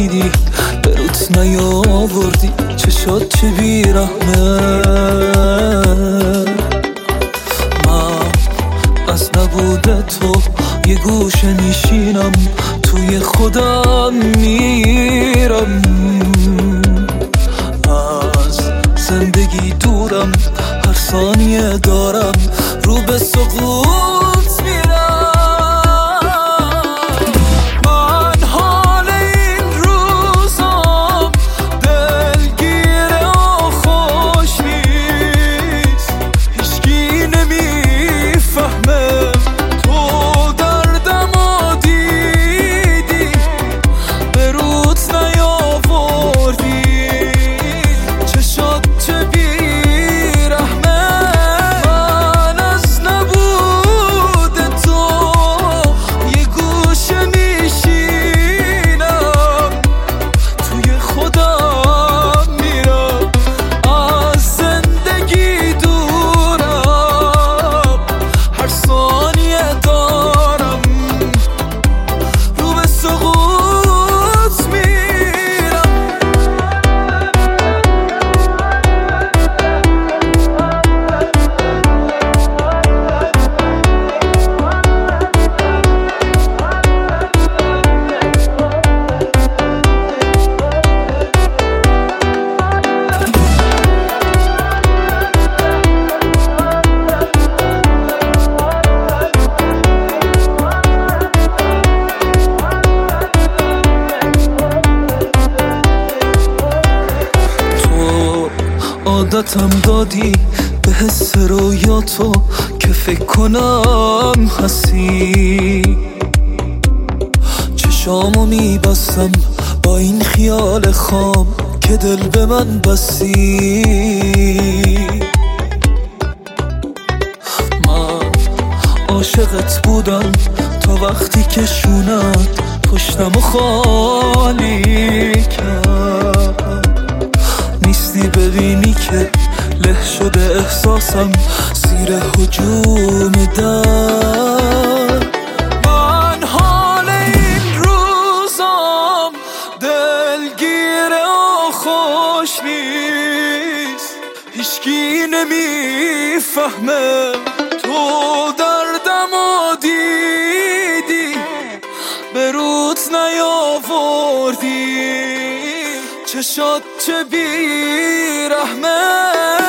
دیدی بروت نیاوردی، چشات چه بیرحمه. من از نبود تو یه گوشه میشینم، توی خودم میرم، از زندگی دورم، هر ثانیه دارم رو به سقوط میرم. من حال این روزام دلگیره و خوش نیست، هیچکی نمیفهمه تو دردمو دیدی بروت نیاوردی، چشات چه بیرحمه. من از نبود تو یه گوشه میشینم، توی خودم میرم، از زندگی دورم، هر ثانیه دارم رو به سقوط میرم. تو عادتم دادی به حس رویاتو که فکر کنم هستی، چشامو میبستم با این خیال خام که دل به من بستی. من عاشقت بودم تا وقتی که شونت پشتمو خالی کرد، نیستی ببینی که له شده احساسم زیر هجوم در. من حال این روزام دلگیره و خوش نیست، هیچکی نمیفهمه تو دردمو دیدی بروت نیاوردی، چشات چه بیرحمه.